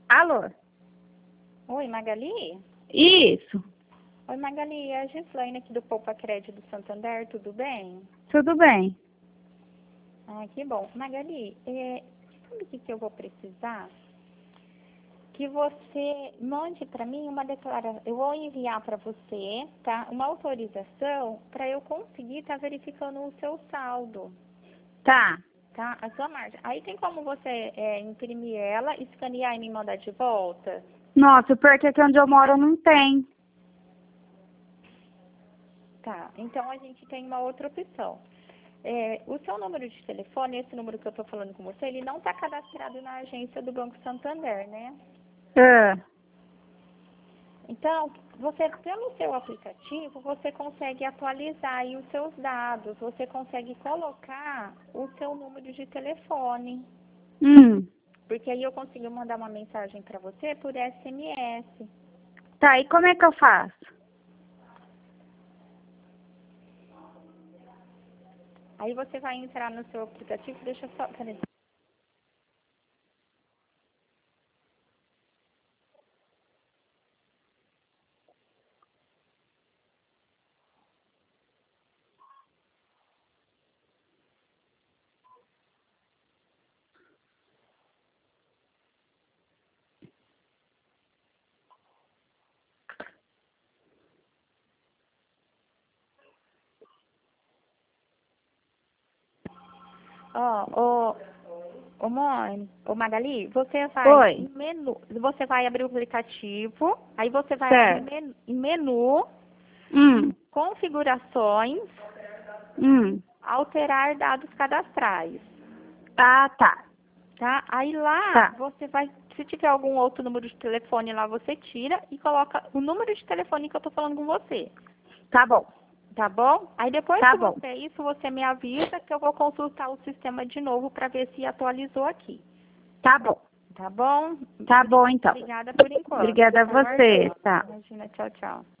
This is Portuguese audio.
Alô? Oi, Magali? Isso, Oi, Magali, é a Gislaine aqui do Poupa Crédito do Santander, tudo bem? tudo bem. Ah, que bom. Magali, sabe o que eu vou precisar? Que você mande para mim uma declaração. Eu vou enviar para você, tá? Uma autorização para eu conseguir estar verificando o seu saldo, Tá. tá? A sua margem. Aí tem como você imprimir ela, escanear e me mandar de volta? Nossa, porque aqui onde eu moro não tem. Tá, então a gente tem uma outra opção. O seu número de telefone, esse número que eu estou falando com você, ele não está cadastrado na agência do Banco Santander, né? Ah, Então, você, pelo seu aplicativo, você consegue atualizar aí os seus dados, você consegue colocar o seu número de telefone, porque aí eu consigo mandar uma mensagem para você por SMS. Tá, e como é que eu faço? Aí você vai entrar no seu aplicativo, deixa eu só... Peraí. Ô Magali, você vai Oi. em menu, você vai abrir o aplicativo, aí você vai aqui Certo. em menu, Hum, configurações, hum. alterar dados cadastrais, Ah, tá. tá? Aí lá Tá. você vai, se tiver algum outro número de telefone lá, você tira e coloca o número de telefone que eu tô falando com você, Tá bom. tá bom? Aí depois Tá que bom. você me avisa que eu vou consultar o sistema de novo para ver se atualizou aqui, Tá bom. tá bom? Tá bom, então. Obrigada por enquanto. Obrigada a Tá você, aguardando. tá. Imagina, tchau, tchau.